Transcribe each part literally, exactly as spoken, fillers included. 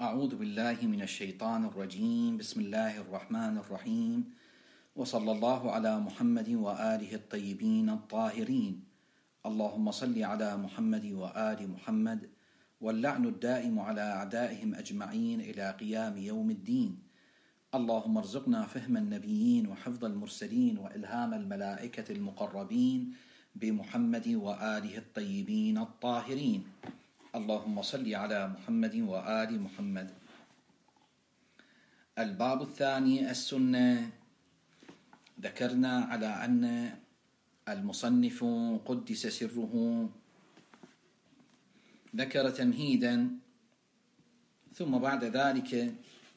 أعوذ بالله من الشيطان الرجيم. بسم الله الرحمن الرحيم، وصلى الله على محمد وآله الطيبين الطاهرين. اللهم صل على محمد وآل محمد، واللعن الدائم على أعدائهم أجمعين إلى قيام يوم الدين. اللهم ارزقنا فهم النبيين وحفظ المرسلين وإلهام الملائكة المقربين بمحمد وآله الطيبين الطاهرين. اللهم صل على محمد وآل محمد. الباب الثاني، السنة. ذكرنا على أن المصنف قدس سره ذكر تمهيدا، ثم بعد ذلك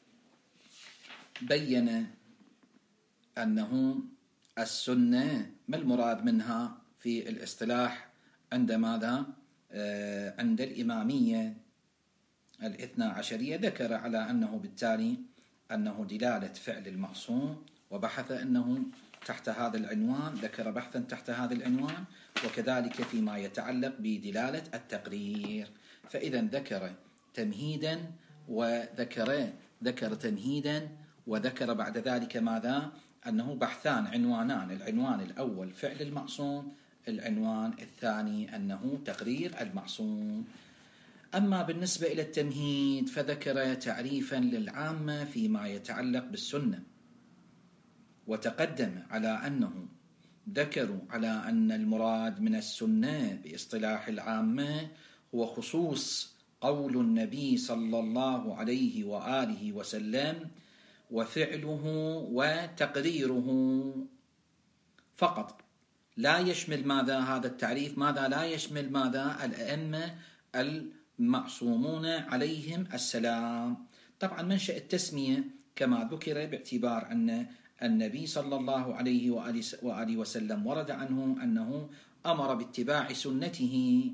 بين أنه السنة ما المراد منها في الاصطلاح عند ماذا؟ عند الإمامية الاثنى عشرية. ذكر على أنه بالتالي أنه دلالة فعل المعصوم، وبحث أنه تحت هذا العنوان ذكر بحثا تحت هذا العنوان، وكذلك فيما يتعلق بدلالة التقرير. فإذا ذكر تمهيدا وذكر ذكر تمهيدا وذكر بعد ذلك ماذا؟ أنه بحثان، عنوانان. العنوان الأول فعل المعصوم، العنوان الثاني أنه تقرير المعصوم. أما بالنسبة إلى التمهيد فذكر تعريفا للعامة فيما يتعلق بالسنة، وتقدم على أنه ذكروا على أن المراد من السنة باصطلاح العامة هو خصوص قول النبي صلى الله عليه وآله وسلم وفعله وتقريره فقط، لا يشمل ماذا هذا التعريف؟ ماذا لا يشمل؟ ماذا؟ الأئمة المعصومون عليهم السلام. طبعا منشأ التسمية كما ذكر باعتبار أن النبي صلى الله عليه وآله وسلم ورد عنه أنه أمر باتباع سنته،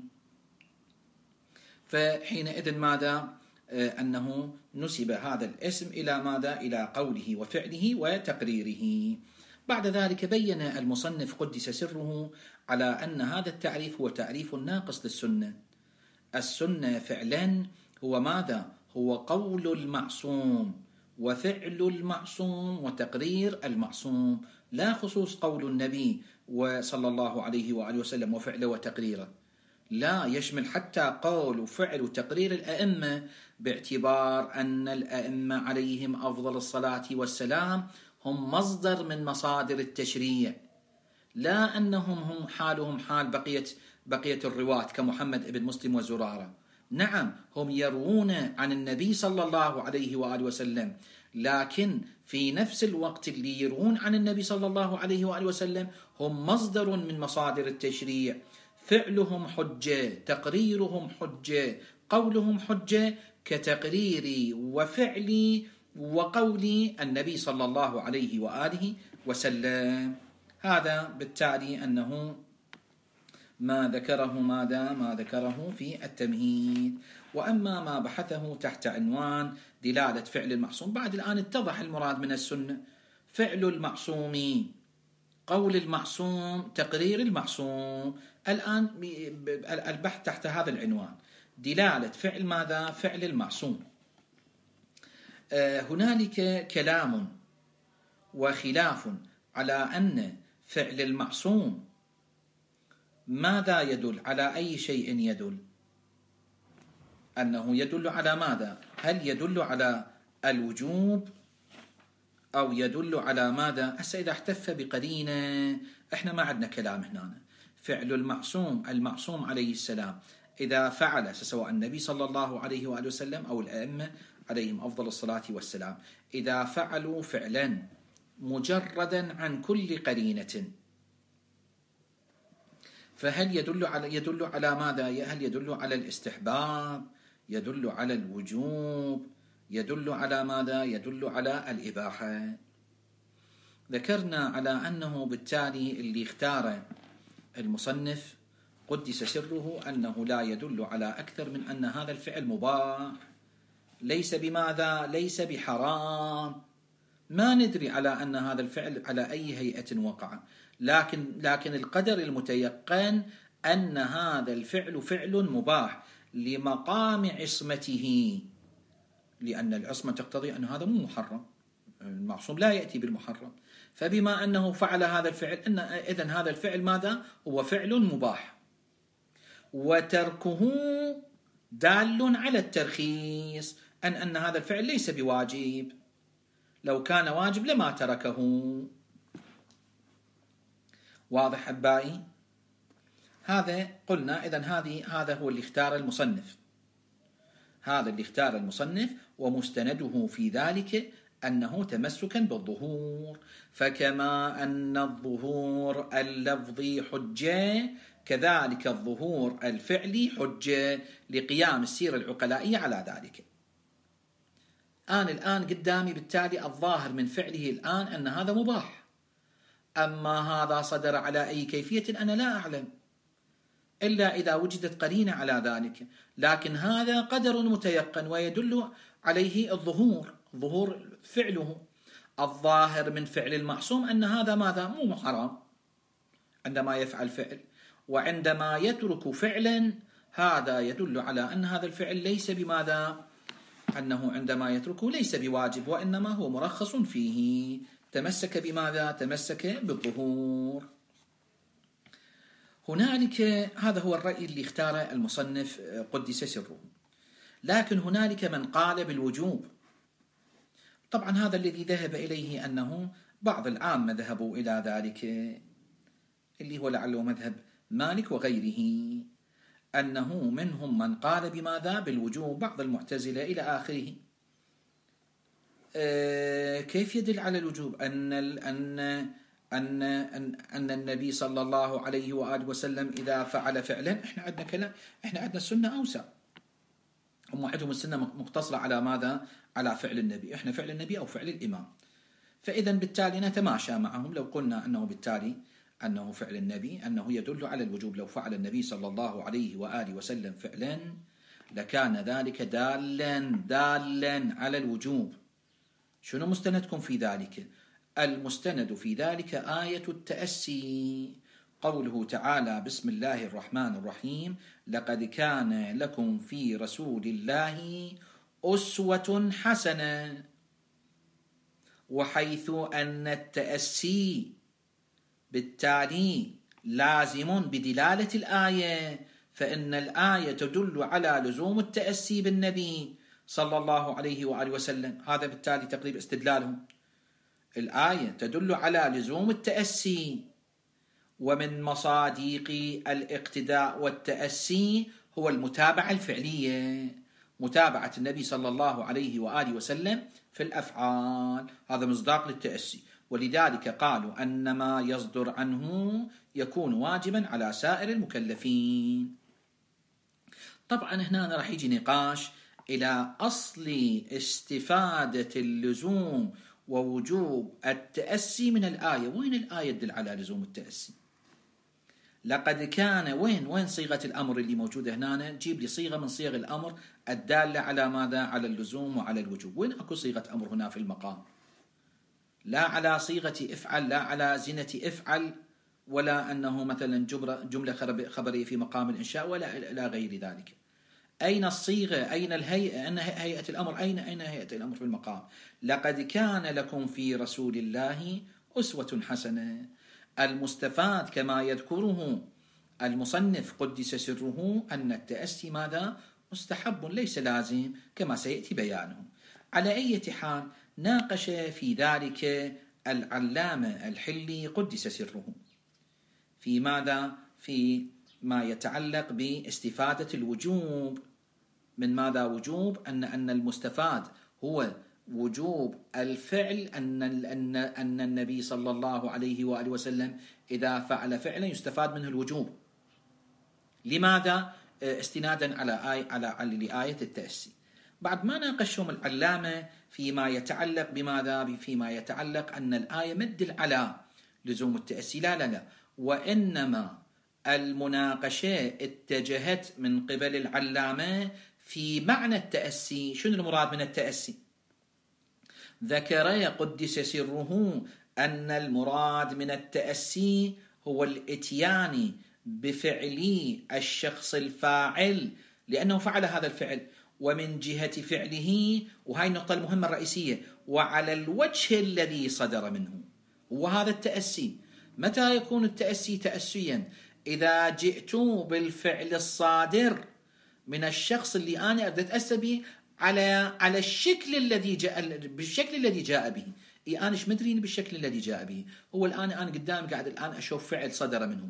فحينئذ ماذا؟ أنه نسب هذا الاسم إلى ماذا؟ إلى قوله وفعله وتقريره. بعد ذلك بين المصنف قدس سره على أن هذا التعريف هو تعريف ناقص للسنة. السنة فعلا هو ماذا؟ هو قول المعصوم وفعل المعصوم وتقرير المعصوم، لا خصوص قول النبي صلى الله عليه وآله وسلم وفعله وتقريره، لا يشمل حتى قول وفعل وتقرير الأئمة، باعتبار أن الأئمة عليهم أفضل الصلاة والسلام هم مصدر من مصادر التشريع، لا أنهم هم حالهم حال بقية بقية الرواة كمحمد بن مسلم وزرارة. نعم هم يروون عن النبي صلى الله عليه وآله وسلم، لكن في نفس الوقت اللي يروون عن النبي صلى الله عليه وآله وسلم هم مصدر من مصادر التشريع. فعلهم حجة، تقريرهم حجة، قولهم حجة كتقرير وفعل وقول النبي صلى الله عليه وآله وسلم. هذا بالتالي أنه ما ذكره ماذا؟ ما ذكره في التمهيد. وأما ما بحثه تحت عنوان دلالة فعل المعصوم، بعد الآن اتضح المراد من السنة: فعل المعصوم، قول المعصوم، تقرير المعصوم. الآن البحث تحت هذا العنوان دلالة فعل ماذا؟ فعل المعصوم. هنالك كلام وخلاف على أن فعل المعصوم ماذا يدل؟ على أي شيء يدل؟ أنه يدل على ماذا؟ هل يدل على الوجوب أو يدل على ماذا؟ هسه إذا احتف بقرينة إحنا ما عندنا كلام هنا. فعل المعصوم، المعصوم عليه السلام إذا فعل، سواء النبي صلى الله عليه وآله وسلم أو الأئمة عليهم أفضل الصلاة والسلام، إذا فعلوا فعلا مجردا عن كل قرينة، فهل يدل على يدل على ماذا؟ هل يدل على الاستحباب؟ يدل على الوجوب؟ يدل على ماذا؟ يدل على الإباحة. ذكرنا على أنه بالتالي اللي اختار المصنف قدس سره أنه لا يدل على أكثر من أن هذا الفعل مباح، ليس بماذا؟ ليس بحرام. ما ندري على أن هذا الفعل على أي هيئة وقع، لكن لكن القدر المتيقن أن هذا الفعل فعل مباح لمقام عصمته، لأن العصمة تقتضي أن هذا مو محرم، المعصوم لا يأتي بالمحرم، فبما أنه فعل هذا الفعل إن إذن هذا الفعل ماذا؟ هو فعل مباح، وتركه دال على الترخيص، أن أن هذا الفعل ليس بواجب، لو كان واجب لما تركه. واضح أحبائي؟ هذا قلنا إذن هذه هذا هو اللي اختار المصنف، هذا اللي اختار المصنف، ومستنده في ذلك أنه تمسكا بالظهور، فكما أن الظهور اللفظي حجة كذلك الظهور الفعلي حجة لقيام السيرة العقلائية على ذلك. أنا الآن قدامي بالتالي الظاهر من فعله الآن أن هذا مباح، أما هذا صدر على أي كيفية أنا لا أعلم إلا إذا وجدت قرينة على ذلك، لكن هذا قدر متيقن ويدل عليه الظهور، ظهور فعله. الظاهر من فعل المعصوم أن هذا ماذا؟ مو حرام عندما يفعل فعل، وعندما يترك فعلا هذا يدل على أن هذا الفعل ليس بماذا؟ أنه عندما يتركه ليس بواجب، وإنما هو مرخص فيه، تمسك بماذا؟ تمسك بالظهور. هنالك هذا هو الرأي اللي اختاره المصنف قدس سره، لكن هنالك من قال بالوجوب. طبعا هذا الذي ذهب إليه أنه بعض العامة ذهبوا إلى ذلك، اللي هو لعله مذهب مالك وغيره، أنه منهم من قال بماذا؟ بالوجوب، بعض المعتزلة إلى آخره. أه كيف يدل على الوجوب؟ أن أن أن أن أن النبي صلى الله عليه وآله وسلم إذا فعل فعلا، إحنا عندنا كلام، إحنا عندنا السنة أوسع، هم عندهم السنة مقتصرة على ماذا؟ على فعل النبي، إحنا فعل النبي أو فعل الإمام، فإذا بالتالي نتماشى معهم لو قلنا أنه بالتالي أنه فعل النبي أنه يدل على الوجوب. لو فعل النبي صلى الله عليه وآله وسلم فعلا لكان ذلك دالا دالا على الوجوب. شنو مستندكم في ذلك؟ المستند في ذلك آية التأسي، قوله تعالى بسم الله الرحمن الرحيم لقد كان لكم في رسول الله أسوة حسنة، وحيث أن التأسي بالتالي لازم بدلالة الآية، فإن الآية تدل على لزوم التأسي بالنبي صلى الله عليه وآله وسلم، هذا بالتالي تقريب استدلالهم. الآية تدل على لزوم التأسي، ومن مصادق الاقتداء والتأسي هو المتابعة الفعلية، متابعة النبي صلى الله عليه وآله وسلم في الأفعال، هذا مصداق للتأسي، ولذلك قالوا أن ما يصدر عنه يكون واجبا على سائر المكلفين. طبعا هنا راح يجي نقاش إلى أصل استفادة اللزوم ووجوب التأسي من الآية. وين الآية تدل على لزوم التأسي؟ لقد كان وين وين صيغة الأمر اللي موجودة هنا؟ جيب لي صيغة من صيغ الأمر الدالة على ماذا؟ على اللزوم وعلى الوجوب. وين أكو صيغة أمر هنا في المقام؟ لا على صيغة افعل، لا على زنة افعل، ولا أنه مثلا جملة خبرية في مقام الإنشاء، ولا إلى غير ذلك. أين الصيغة؟ أين الهيئة؟ أين هيئة الأمر؟ أين أين هيئة الأمر في المقام؟ لقد كان لكم في رسول الله أسوة حسنة. المستفاد كما يذكره المصنف قدس سره أن التأسي ماذا؟ مستحب ليس لازم، كما سيأتي بيانه. على أي حال ناقش في ذلك العلامة الحلي قدس سره في ماذا؟ في ما يتعلق باستفادة الوجوب. من ماذا وجوب؟ أن أن المستفاد هو وجوب الفعل، أن أن أن النبي صلى الله عليه وآله وسلم إذا فعل فعلا يستفاد منه الوجوب. لماذا؟ استنادا على آية على على آية التأسي. بعد ما ناقشهم العلامة فيما يتعلق بماذا؟ فيما يتعلق أن الآية ما تدل على لزوم التأسي، لا لا لا، وإنما المناقشة اتجهت من قبل العلامة في معنى التأسي. شنو المراد من التأسي؟ ذكر قدس سره أن المراد من التأسي هو الإتيان بفعل الشخص الفاعل لأنه فعل هذا الفعل، ومن جهة فعله، وهي النقطة المهمة الرئيسية، وعلى الوجه الذي صدر منه، وهذا التأسي. متى يكون التأسي تأسيا؟ إذا جئت بالفعل الصادر من الشخص اللي أنا أردت أتأسى به على على الشكل الذي جاء، بالشكل الذي جاء به. إي أنا إيش مدريني بالشكل الذي جاء به؟ هو الآن أنا قدام قاعد الآن أشوف فعل صدر منه.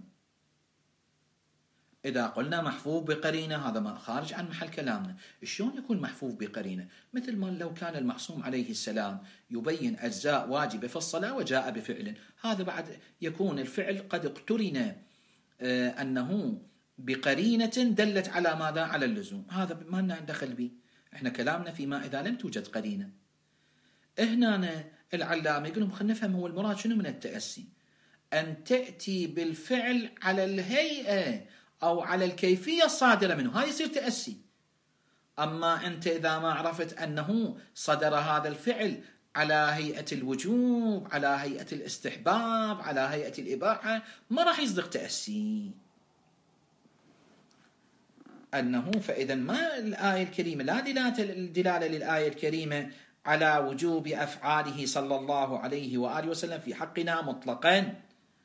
إذا قلنا محفوظ بقرينة، هذا ما خارج عن محل كلامنا. شلون يكون محفوظ بقرينة؟ مثل ما لو كان المعصوم عليه السلام يبين أجزاء واجبة في الصلاة وجاء بفعل، هذا بعد يكون الفعل قد اقترن آه أنه بقرينة دلت على ماذا؟ على اللزوم. هذا ما لنا دخل به، احنا كلامنا فيما إذا لم توجد قرينة. هنا العلامة يقولون خلينا نفهم هو المراد شنو من التأسي. أن تأتي بالفعل على الهيئة أو على الكيفية الصادرة منه، هذا يصير تأسي. أما أنت إذا ما عرفت أنه صدر هذا الفعل على هيئة الوجوب، على هيئة الاستحباب، على هيئة الإباحة، ما راح يصدق تأسي. أنه فإذا ما الآية الكريمة لا دلالة للآية الكريمة على وجوب أفعاله صلى الله عليه وآله وسلم في حقنا مطلقا،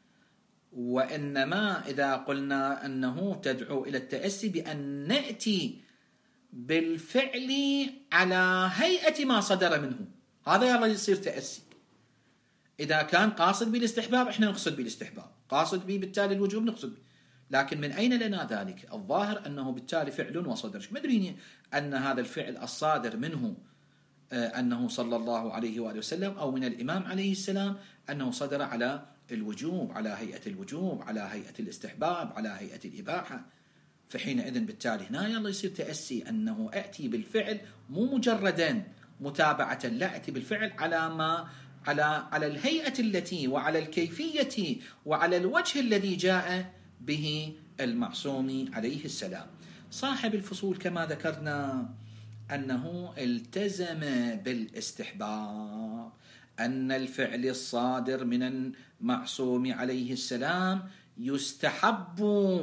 وإنما إذا قلنا أنه تدعو إلى التأسي بأن نأتي بالفعل على هيئة ما صدر منه، هذا يلا يصير تأسي. إذا كان قاصد بالاستحباب احنا نقصد بالاستحباب، قاصد به بالتالي الوجوب نقصد به. لكن من أين لنا ذلك؟ الظاهر أنه بالتالي فعل وصدر. مدريني أن هذا الفعل الصادر منه أنه صلى الله عليه وآله وسلم أو من الإمام عليه السلام أنه صدر على الوجوب، على هيئة الوجوب، على هيئة الاستحباب، على هيئة الإباحة. فحينئذ بالتالي هنا يلا يصير تأسي أنه أأتي بالفعل مو مجردا متابعة، لا أتي بالفعل على ما على على الهيئة التي وعلى الكيفية وعلى الوجه الذي جاء به المعصوم عليه السلام. صاحب الفصول كما ذكرنا أنه التزم بالاستحباب، أن الفعل الصادر من المعصوم عليه السلام يستحب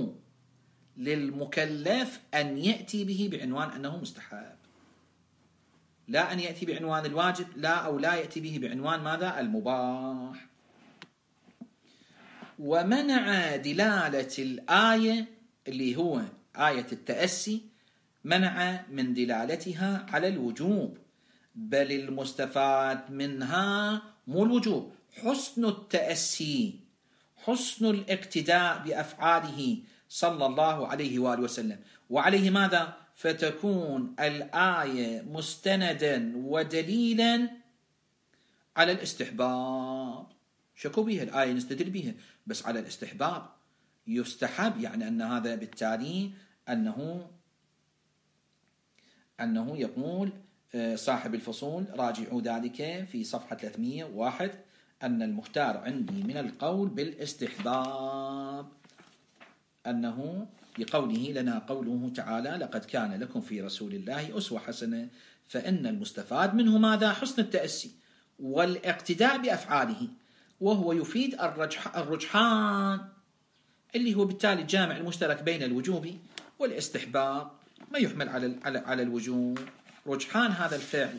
للمكلف أن يأتي به بعنوان أنه مستحب، لا أن يأتي بعنوان الواجب، لا أو لا يأتي به بعنوان ماذا؟ المباح. ومنع دلالة الآية اللي هو آية التأسي، منع من دلالتها على الوجوب، بل المستفاد منها مو الوجوب، حسن التأسي، حسن الاقتداء بأفعاله صلى الله عليه وآله وسلم. وعليه ماذا؟ فتكون الآية مستندا ودليلا على الاستحباب. شكو بها الآية نستدل بها، بس على الاستحباب يستحب، يعني أن هذا بالتالي أنه أنه يقول صاحب الفصول راجعوا ذلك في صفحة ثلاثمئة وواحد أن المختار عندي من القول بالاستحباب، أنه بقوله لنا قوله تعالى لقد كان لكم في رسول الله أسوة حسنة، فإن المستفاد منه ماذا؟ حسن التأسي والاقتداء بأفعاله، وهو يفيد الرجحان اللي هو بالتالي الجامع المشترك بين الوجوب والاستحباب، ما يحمل على على الوجوب، رجحان هذا الفعل،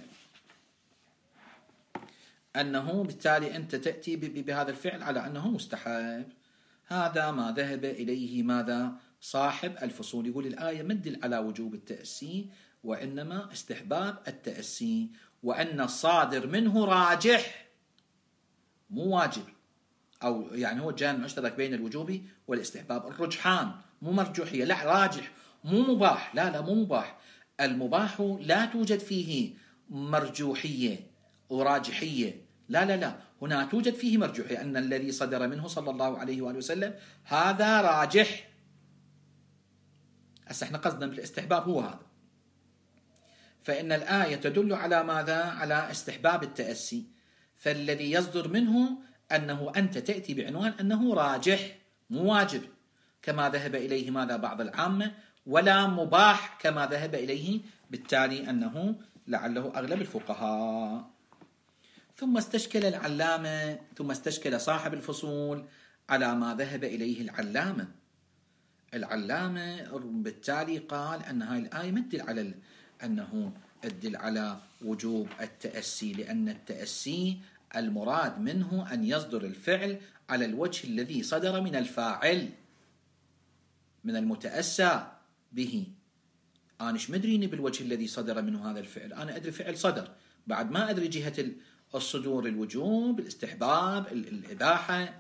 أنه بالتالي أنت تأتي بهذا الفعل على أنه مستحب. هذا ما ذهب إليه ماذا؟ صاحب الفصول. يقول الآية ما تدل على وجوب التأسي، وإنما استحباب التأسي، وأن الصادر منه راجح مو واجب، أو يعني هو جانب مشترك بين الوجوب والاستحباب. الرجحان مو مرجوحية، لا راجح، مو مباح، لا لا مو مباح. المباح لا توجد فيه مرجوحية وراجحية، لا لا لا، هنا توجد فيه مرجوحية، أن الذي صدر منه صلى الله عليه وآله وسلم هذا راجح. هسه احنا قصدنا بالاستحباب هو هذا. فإن الآية تدل على ماذا؟ على استحباب التأسي، فالذي يصدر منه أنه أنت تأتي بعنوان أنه راجح مو واجب كما ذهب إليه ماذا؟ بعض العامة، ولا مباح كما ذهب إليه بالتالي أنه لعله أغلب الفقهاء. ثم استشكل العلامة، ثم استشكل صاحب الفصول على ما ذهب إليه العلامة. العلامة بالتالي قال أن هاي الآية ما تدل على أنه تدل على وجوب التأسي، لأن التأسي المراد منه أن يصدر الفعل على الوجه الذي صدر من الفاعل، من المتأسى به. أنا مش مدريني بالوجه الذي صدر منه هذا الفعل، أنا أدري فعل صدر، بعد ما أدري جهة الصدور، الوجوب، الاستحباب، الإباحة.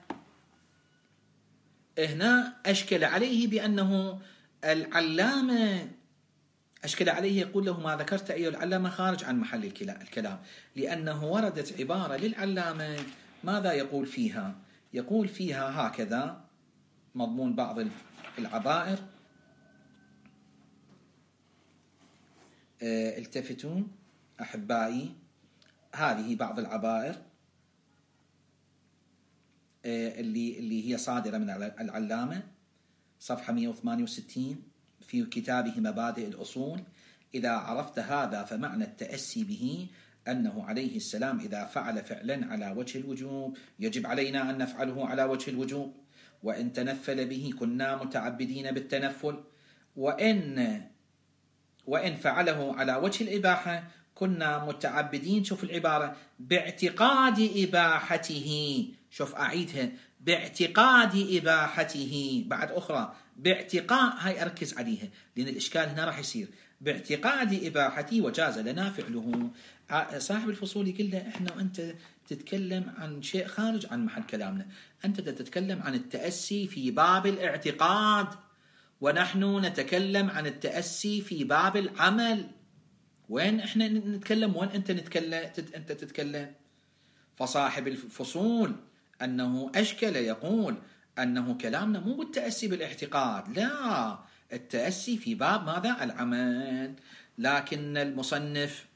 هنا أشكل عليه بأنه العلامة أشكل عليه يقول له ما ذكرت أيها العلامة خارج عن محل الكلام، لأنه وردت عبارة للعلامة ماذا يقول فيها؟ يقول فيها هكذا مضمون بعض العبائر. التفتوا أحبائي، هذه بعض العبائر اللي اللي هي صادرة من العلامة، صفحة مئة وثمانية وستين في كتابه مبادئ الأصول. إذا عرفت هذا فمعنى التأسي به أنه عليه السلام إذا فعل فعلا على وجه الوجوب يجب علينا أن نفعله على وجه الوجوب، وإن تنفل به كنا متعبدين بالتنفل، وإن وإن فعله على وجه الإباحة كنا متعبدين، شوف العبارة، باعتقاد إباحته. شوف أعيدها، باعتقاد إباحته. بعد أخرى باعتقاد، هاي أركز عليها لأن الإشكال هنا راح يصير. باعتقاد إباحته وجاز لنا فعله. صاحب الفصول يقول له إحنا وأنت تتكلم عن شيء خارج عن محل كلامنا، أنت تتكلم عن التأسي في باب الاعتقاد، ونحن نتكلم عن التأسي في باب العمل. وين إحنا نتكلم وين أنت نتكلم أنت تتكلم؟ فصاحب الفصول أنه أشكل يقول أنه كلامنا مو بالتأسي بالاعتقاد، لا، التأسي في باب ماذا؟ العمل. لكن المصنف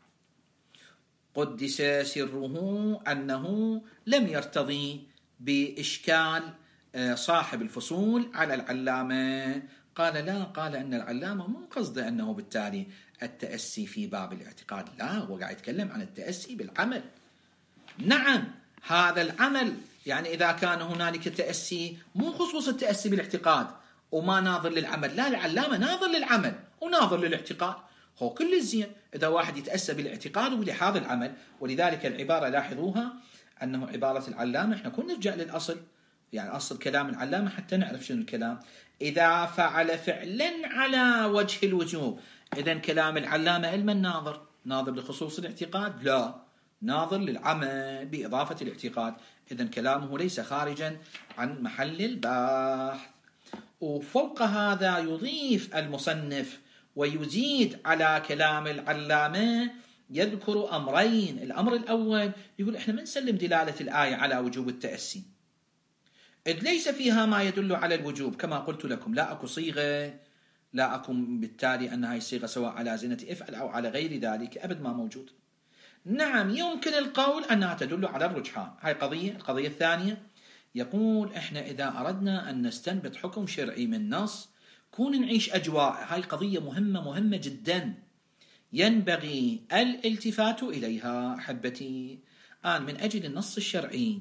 قدس سره أنه لم يرتضي بإشكال صاحب الفصول على العلامة. قال لا، قال أن العلامة مو قصده أنه بالتالي التأسي في باب الاعتقاد، لا، هو قاعد يتكلم عن التأسي بالعمل. نعم، هذا العمل يعني إذا كان هنالك تأسي مو خصوص التأسي بالاعتقاد وما ناظر للعمل، لا، العلامة ناظر للعمل وناظر للاعتقاد، هو كل الزين إذا واحد يتأسى بالاعتقاد ولهذا العمل. ولذلك العبارة لاحظوها أنه عبارة العلامة، إحنا كنا نرجع للأصل، يعني أصل كلام العلامة حتى نعرف شنو الكلام. إذا فعل فعلا على وجه الوجوب، إذن كلام العلامة المن ناظر؟ ناظر لخصوص الاعتقاد؟ لا، ناظر للعمل بإضافة الاعتقاد. إذن كلامه ليس خارجا عن محل البحث. وفوق هذا يضيف المصنف ويزيد على كلام العلامة، يذكر أمرين. الأمر الأول يقول إحنا ما نسلم دلالة الآية على وجوب التأسي، إذ ليس فيها ما يدل على الوجوب. كما قلت لكم لا أكو صيغة، لا أكو بالتالي أن هاي الصيغة سواء على زنة افعل أو على غير ذلك، أبد ما موجود. نعم، يمكن القول أنها تدل على الرجحان، هاي قضية. القضية الثانية يقول إحنا إذا أردنا أن نستنبط حكم شرعي من نص كون نعيش أجواء، هاي قضية مهمة مهمة جدا ينبغي الالتفات إليها. أحبتي، آن من أجل النص الشرعي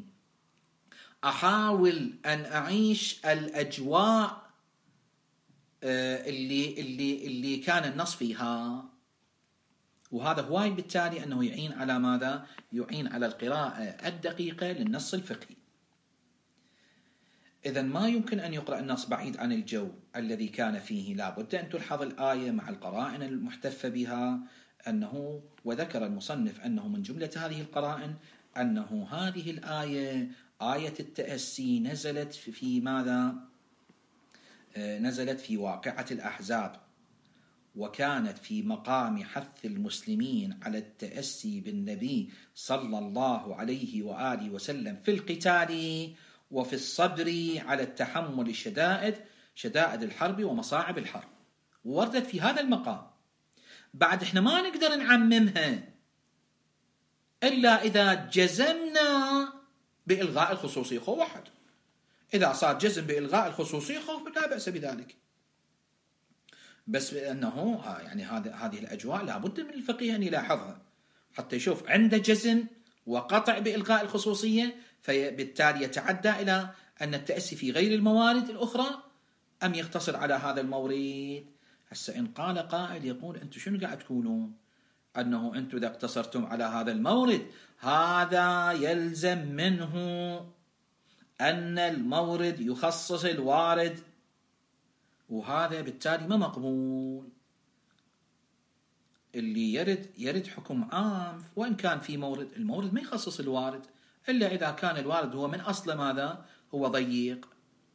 أحاول أن أعيش الأجواء اللي اللي اللي كان النص فيها، وهذا هواي بالتالي أنه يعين على ماذا؟ يعين على القراءة الدقيقة للنص الفقهي. إذن ما يمكن أن يقرأ النص بعيد عن الجو الذي كان فيه، لا بد أن تلحظ الآية مع القرائن المحتفة بها. أنه وذكر المصنف أنه من جملة هذه القرائن أنه هذه الآية آية التأسي نزلت في ماذا؟ نزلت في واقعة الأحزاب، وكانت في مقام حث المسلمين على التأسي بالنبي صلى الله عليه وآله وسلم في القتال وفي الصبر على التحمل الشدائد شدائد الحرب ومصاعب الحرب، وردت في هذا المقام. بعد احنا ما نقدر نعممها إلا إذا جزمنا بإلغاء الخصوصية. خو واحد إذا صار جزم بإلغاء الخصوصية خو لا بأس بذلك، بس أنه يعني هذه الأجواء لابد من الفقيه أن يلاحظها حتى يشوف عنده جزم وقطع بإلغاء الخصوصية، فبالتالي يتعدى إلى أن التأسي في غير الموارد الأخرى أم يقتصر على هذا المورد؟ هسه إن قال قائل يقول أنتم شنو قاعد تقولون؟ أنه أنتم إذا اقتصرتم على هذا المورد هذا يلزم منه أن المورد يخصص الوارد، وهذا بالتالي ما مقبول. اللي يرد يرد حكم عام، وإن كان في مورد، المورد ما يخصص الوارد إلا إذا كان الوارد هو من أصل ماذا؟ هو ضيق.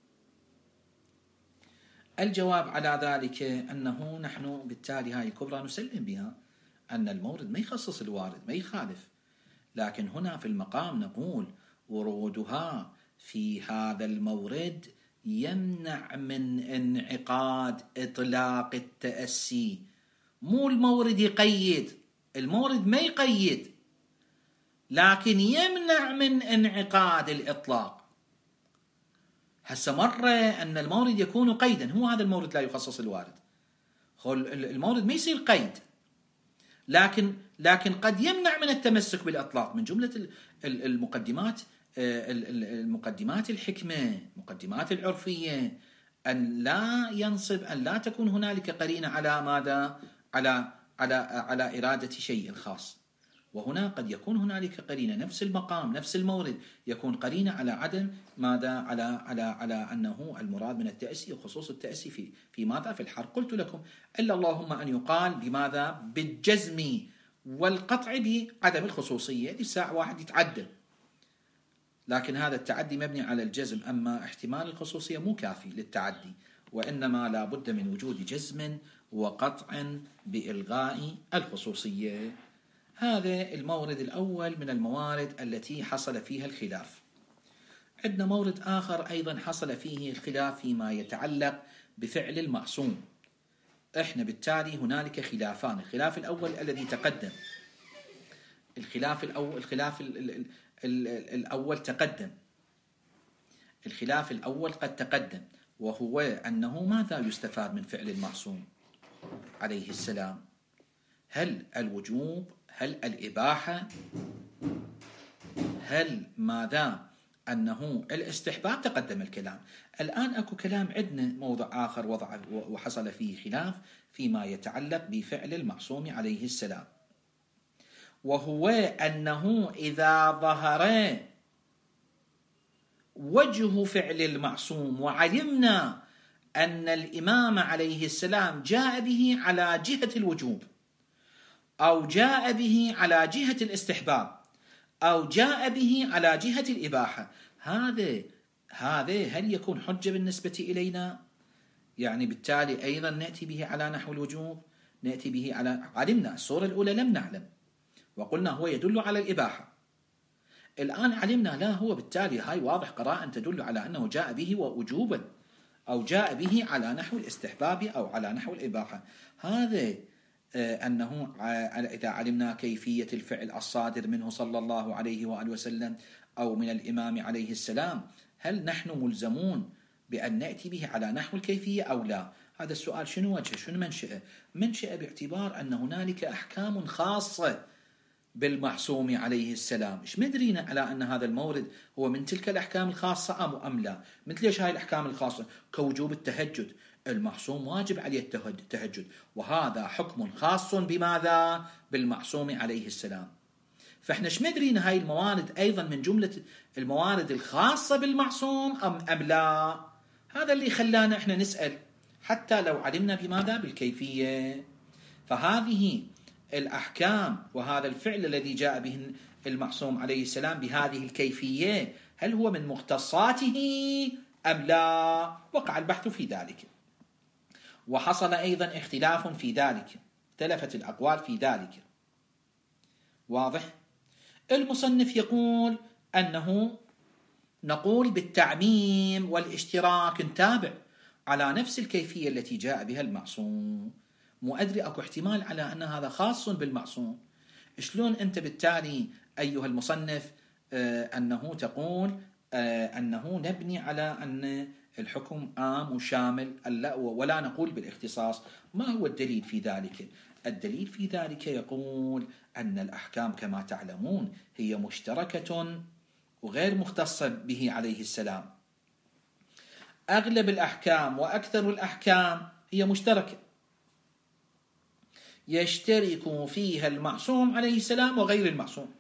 الجواب على ذلك أنه نحن بالتالي هاي الكبرى نسلم بها، أن المورد ما يخصص الوارد، ما يخالف، لكن هنا في المقام نقول ورودها في هذا المورد يمنع من انعقاد إطلاق التأسي. مو المورد يقيد، المورد ما يقيد، لكن يمنع من انعقاد الإطلاق. هسه مرة أن المورد يكون قيدا، هو هذا المورد لا يخصص الوارد، المورد ما يصير قيد، لكن لكن قد يمنع من التمسك بالإطلاق. من جملة المقدمات المقدمات الحكمة، مقدمات العرفية، أن لا ينصب، أن لا تكون هنالك قرينة على ماذا؟ على على على إرادة شيء خاص. وهنا قد يكون هنالك قرينة، نفس المقام نفس المورد يكون قرينة على عدم ماذا؟ على على على أنه المراد من التأسي وخصوص التأسي في في ماذا؟ في الحرف. قلت لكم إلا اللهم أن يقال بماذا؟ بالجزم والقطع بعدم الخصوصية. لساعة واحد يتعدل، لكن هذا التعدي مبني على الجزم، أما احتمال الخصوصية مو كافي للتعدي، وإنما لا بد من وجود جزم وقطع بإلغاء الخصوصية. هذا المورد الأول من الموارد التي حصل فيها الخلاف. عندنا مورد آخر أيضا حصل فيه الخلاف فيما يتعلق بفعل المعصوم. إحنا بالتالي هنالك خلافان. الخلاف الأول الذي تقدم، الخلاف الأول الخلاف ال ال ال الأول تقدم الخلاف الأول قد تقدم، وهو أنه ماذا يستفاد من فعل المعصوم عليه السلام؟ هل الوجوب؟ هل الإباحة؟ هل ماذا؟ أنه الاستحباب؟ تقدم الكلام. الآن أكو كلام عندنا موضع آخر وضع وحصل فيه خلاف فيما يتعلق بفعل المعصوم عليه السلام، وهو أنه إذا ظهر وجه فعل المعصوم وعلمنا أن الإمام عليه السلام جاء به على جهة الوجوب، أو جاء به على جهة الاستحباب، أو جاء به على جهة الإباحة، هذا هذا هل يكون حجة بالنسبة إلينا؟ يعني بالتالي أيضا نأتي به على نحو الوجوب، نأتي به على، علمنا الصورة الأولى لم نعلم وقلنا هو يدل على الإباحة، الآن علمنا لا، هو بالتالي هاي واضح قراءة تدل على أنه جاء به ووجوبا، أو جاء به على نحو الاستحباب أو على نحو الإباحة. هذا أنه إذا علمنا كيفية الفعل الصادر منه صلى الله عليه وآله وسلم أو من الإمام عليه السلام، هل نحن ملزمون بأن نأتي به على نحو الكيفية أو لا؟ هذا السؤال شنو وجهه؟ شنو منشأه؟ منشأه باعتبار أن هنالك أحكام خاصة بالمعصوم عليه السلام. إيش مدرينا على أن هذا المورد هو من تلك الأحكام الخاصة أم لا؟ مثل إيش هاي الأحكام الخاصة؟ كوجوب التهجد، المعصوم واجب عليه التهجد، وهذا حكم خاص بماذا؟ بالمعصوم عليه السلام. فإحنا إيش مدرينا هاي الموارد أيضا من جملة الموارد الخاصة بالمعصوم أم أم لا؟ هذا اللي خلانا إحنا نسأل، حتى لو علمنا بماذا؟ بالكيفية. فهذه الأحكام وهذا الفعل الذي جاء به المعصوم عليه السلام بهذه الكيفية، هل هو من مختصاته أم لا؟ وقع البحث في ذلك، وحصل أيضا اختلاف في ذلك، اختلفت الأقوال في ذلك. واضح؟ المصنف يقول أنه نقول بالتعميم والاشتراك نتابع على نفس الكيفية التي جاء بها المعصوم. مو أدري أكو احتمال على أن هذا خاص بالمعصوم. شلون أنت بالتالي أيها المصنف آه أنه تقول آه أنه نبني على أن الحكم عام وشامل ولا نقول بالاختصاص؟ ما هو الدليل في ذلك؟ الدليل في ذلك يقول أن الأحكام كما تعلمون هي مشتركة وغير مختصة به عليه السلام. أغلب الأحكام وأكثر الأحكام هي مشتركة يشترك فيها المعصوم عليه السلام وغير المعصوم.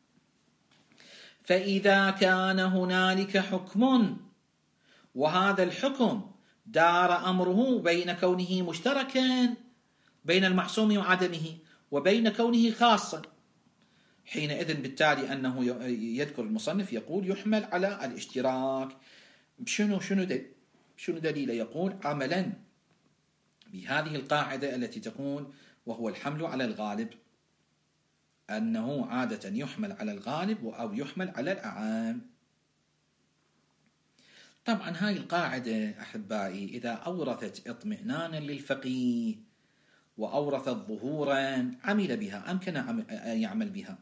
فإذا كان هنالك حكم وهذا الحكم دار أمره بين كونه مشتركا بين المعصوم وعدمه وبين كونه خاصا، حينئذ بالتالي أنه يذكر المصنف يقول يحمل على الاشتراك. شنو شنو دل شنو دليله؟ يقول عملا بهذه القاعدة التي تقول وهو الحمل على الغالب، أنه عادة يحمل على الغالب أو يحمل على الأعام. طبعا هاي القاعدة أحبائي إذا أورثت اطمئنانا للفقيه وأورثت ظهورا عمل بها، أمكن أن يعمل بها،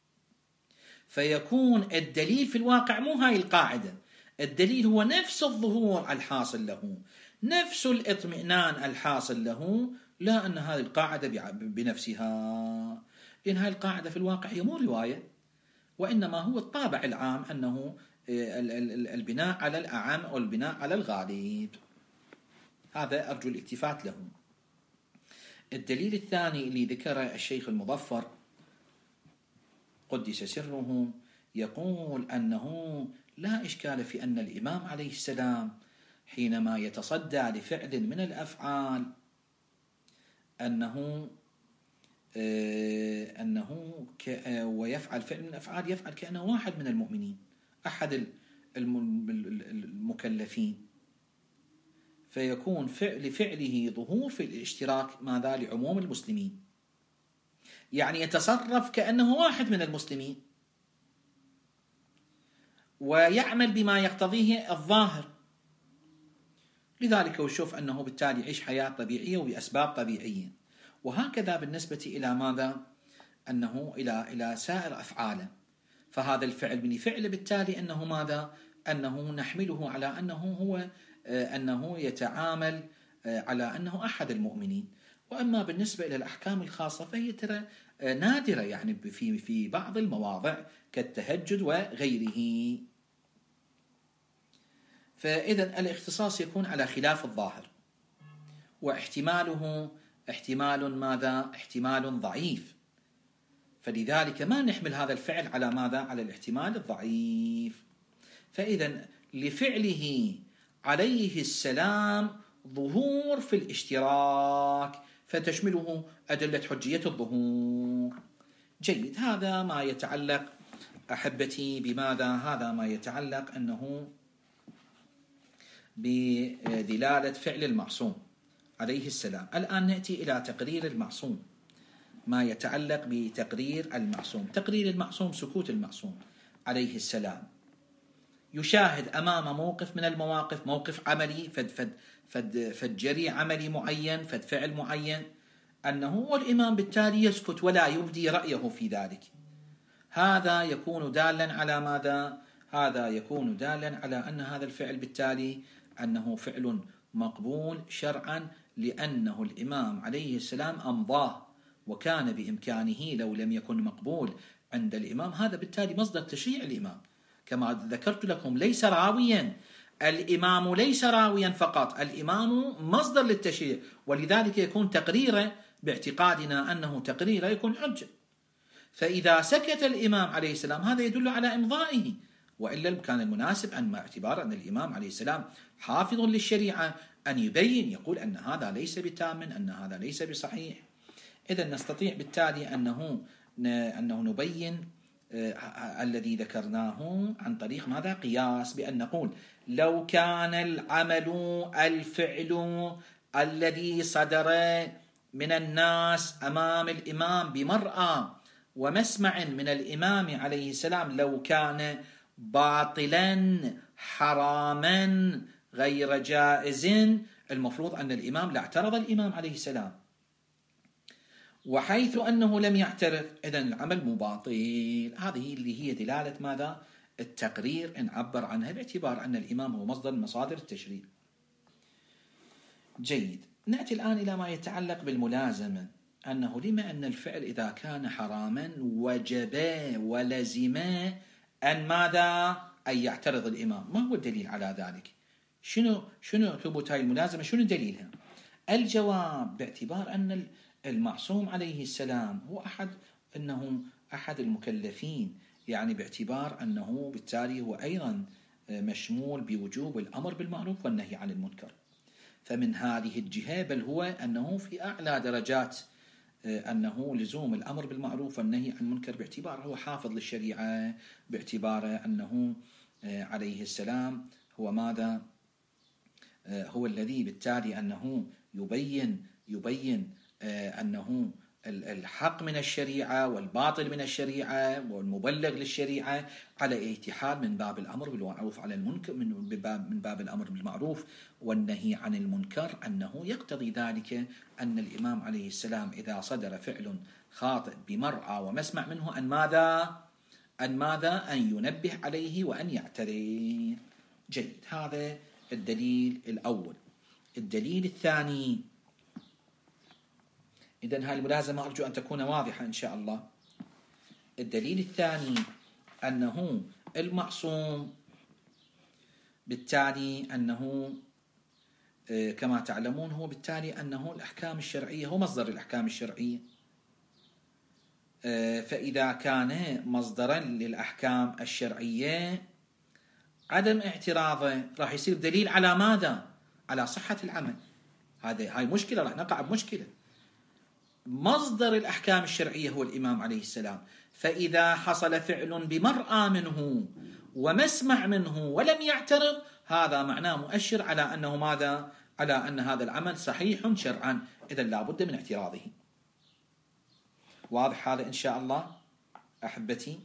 فيكون الدليل في الواقع مو هاي القاعدة، الدليل هو نفس الظهور الحاصل له، نفس الاطمئنان الحاصل له، لا أن هذه القاعدة بنفسها، لأن هذه القاعدة في الواقع هي مو رواية، وإنما هو الطابع العام أنه البناء على الأعم أو البناء على الغالب. هذا أرجو الاكتفاء له. الدليل الثاني اللي ذكره الشيخ المظفر قدس سره يقول أنه لا إشكال في أن الإمام عليه السلام حينما يتصدى لفعل من الأفعال أنه أنه ويفعل فعل من الأفعال يفعل كأنه واحد من المؤمنين، أحد المكلفين، فيكون فعل فعله ظهور في الاشتراك ماذا لعموم المسلمين، يعني يتصرف كأنه واحد من المسلمين ويعمل بما يقتضيه الظاهر، لذلك يشوف أنه بالتالي يعيش حياة طبيعية وبأسباب طبيعية. وهكذا بالنسبة إلى ماذا؟ أنه إلى إلى سائر أفعاله، فهذا الفعل من فعل بالتالي أنه ماذا؟ أنه نحمله على أنه هو أنه يتعامل على أنه أحد المؤمنين. وأما بالنسبة إلى الأحكام الخاصة فهي ترى نادرة، يعني في في بعض المواضع كالتهجد وغيره. فإذا الاختصاص يكون على خلاف الظاهر، واحتماله احتمال ماذا؟ احتمال ضعيف، فلذلك ما نحمل هذا الفعل على ماذا؟ على الاحتمال الضعيف. فإذا لفعله عليه السلام ظهور في الاشتراك فتشمله أدلة حجية الظهور. جيد، هذا ما يتعلق أحبتي بماذا؟ هذا ما يتعلق أنه بدلالة فعل المعصوم عليه السلام. الآن نأتي إلى تقرير المعصوم، ما يتعلق بتقرير المعصوم. تقرير المعصوم سكوت المعصوم عليه السلام، يشاهد أمام موقف من المواقف، موقف عملي، فد فد فد فد عملي معين، فد فعل معين، أنه والإمام بالتالي يسكت ولا يبدي رأيه في ذلك. هذا يكون دالا على ماذا؟ هذا يكون دالا على أن هذا الفعل بالتالي أنه فعل مقبول شرعا، لأنه الإمام عليه السلام أمضاه، وكان بإمكانه لو لم يكن مقبول عند الإمام. هذا بالتالي مصدر تشريع الإمام، كما ذكرت لكم ليس راويا، الإمام ليس راويا فقط، الإمام مصدر للتشريع، ولذلك يكون تقريره باعتقادنا أنه تقريره يكون حجة. فإذا سكت الإمام عليه السلام هذا يدل على إمضائه، وإلا كان المناسب أن مع اعتبار أن الإمام عليه السلام حافظ للشريعة أن يبين، يقول أن هذا ليس بتام، أن هذا ليس بصحيح. إذا نستطيع بالتالي أنه أنه نبين الذي ذكرناه عن طريق ماذا؟ قياس، بأن نقول لو كان العمل الفعل الذي صدر من الناس أمام الإمام بمرأى ومسمع من الإمام عليه السلام لو كان باطلا حراما غير جائز، المفروض أن الإمام لا اعترض الإمام عليه السلام، وحيث أنه لم يعترض إذن العمل مباطل. هذه اللي هي دلالة ماذا؟ التقرير إن عبر عنها، باعتبار أن الإمام هو مصدر من مصادر التشريع. جيد، نأتي الآن إلى ما يتعلق بالملازمة، أنه لما أن الفعل إذا كان حراما وجب ولزم أن ماذا؟ أن يعترض الإمام. ما هو الدليل على ذلك؟ شنو شنو ثبوت هاي الملازمة؟ شنو دليلها؟ الجواب باعتبار أن المعصوم عليه السلام هو أحد أنه أحد المكلفين، يعني باعتبار أنه بالتالي هو أيضا مشمول بوجوب الأمر بالمعروف والنهي عن المنكر. فمن هذه الجهة بل هو أنه في أعلى درجات أنه لزوم الأمر بالمعروف والنهي عن المنكر، باعتباره هو حافظ للشريعة، باعتباره أنه عليه السلام هو ماذا؟ هو الذي بالتالي أنه يبين يبين أنه الحق من الشريعة والباطل من الشريعة والمبلغ للشريعة على اتحاد من باب الأمر بالمعروف على المنكر، من باب من باب الأمر بالمعروف والنهي عن المنكر، أنه يقتضي ذلك أن الإمام عليه السلام إذا صدر فعل خاطئ بمرأى ومسمع منه أن ماذا؟ أن ماذا؟ أن ينبه عليه وأن يعتذر. جيد، هذا الدليل الأول. الدليل الثاني، إذن هذه الملازمة أرجو أن تكون واضحة إن شاء الله. الدليل الثاني أنه المعصوم بالتالي أنه كما تعلمون هو بالتالي أنه الأحكام الشرعية هو مصدر الأحكام الشرعية، فإذا كان مصدرا للأحكام الشرعية عدم اعتراضه راح يصير دليل على ماذا؟ على صحة العمل. هذه هاي مشكلة، راح نقع بمشكلة. مصدر الأحكام الشرعية هو الإمام عليه السلام، فإذا حصل فعل بمرأى منه ومسمع منه ولم يعترض، هذا معناه مؤشر على أنه ماذا؟ على أن هذا العمل صحيح شرعا، إذا لا بد من اعتراضه. واضح هذا إن شاء الله أحبتي؟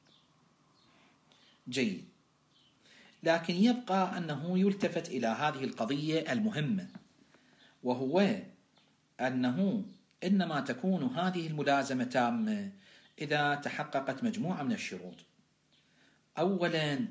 جيد. لكن يبقى أنه يلتفت إلى هذه القضية المهمة، وهو أنه إنما تكون هذه الملازمة تامة إذا تحققت مجموعة من الشروط. أولا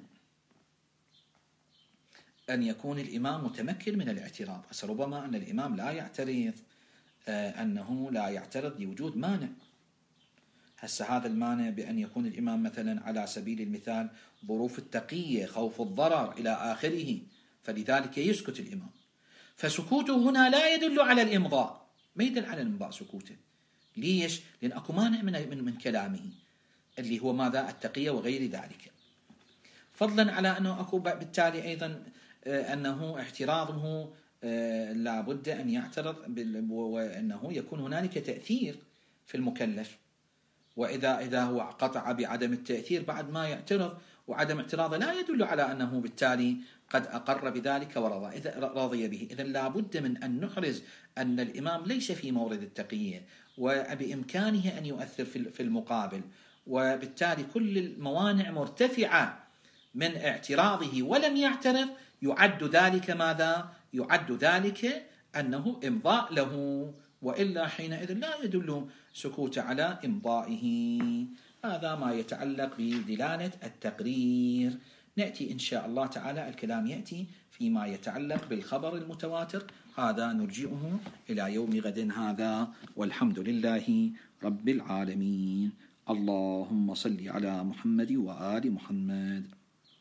أن يكون الإمام متمكن من الاعتراض. ربما أن الإمام لا يعترض، أنه لا يعترض لوجود مانع. هسه هذا المانع بأن يكون الإمام مثلا على سبيل المثال ظروف التقية، خوف الضرر إلى آخره، فلذلك يسكت الإمام. فسكوته هنا لا يدل على الإمضاء، ما يدل على الإمضاء سكوته. ليش؟ لأن أكو مانع من, من, من كلامه اللي هو ماذا؟ التقية وغير ذلك. فضلا على أنه أكو بالتالي أيضا أنه اعتراضه لا بد أن يعترض، وأنه يكون هنالك تأثير في المكلف. وإذا إذا هو قطع بعدم التأثير بعد ما يعترض، وعدم اعتراضه لا يدل على أنه بالتالي قد أقر بذلك ورضى إذا رضي به. إذن لا بد من أن نحرز أن الإمام ليس في مورد التقية، وبإمكانه أن يؤثر في المقابل، وبالتالي كل الموانع مرتفعة من اعتراضه ولم يعترض، يعد ذلك ماذا؟ يعد ذلك أنه إمضاء له، وإلا حينئذ لا يدل سكوت على إمضائه. هذا ما يتعلق بدلالة التقرير. نأتي إن شاء الله تعالى الكلام يأتي فيما يتعلق بالخبر المتواتر، هذا نرجئه إلى يوم غد هذا، والحمد لله رب العالمين. اللهم صل على محمد وآل محمد.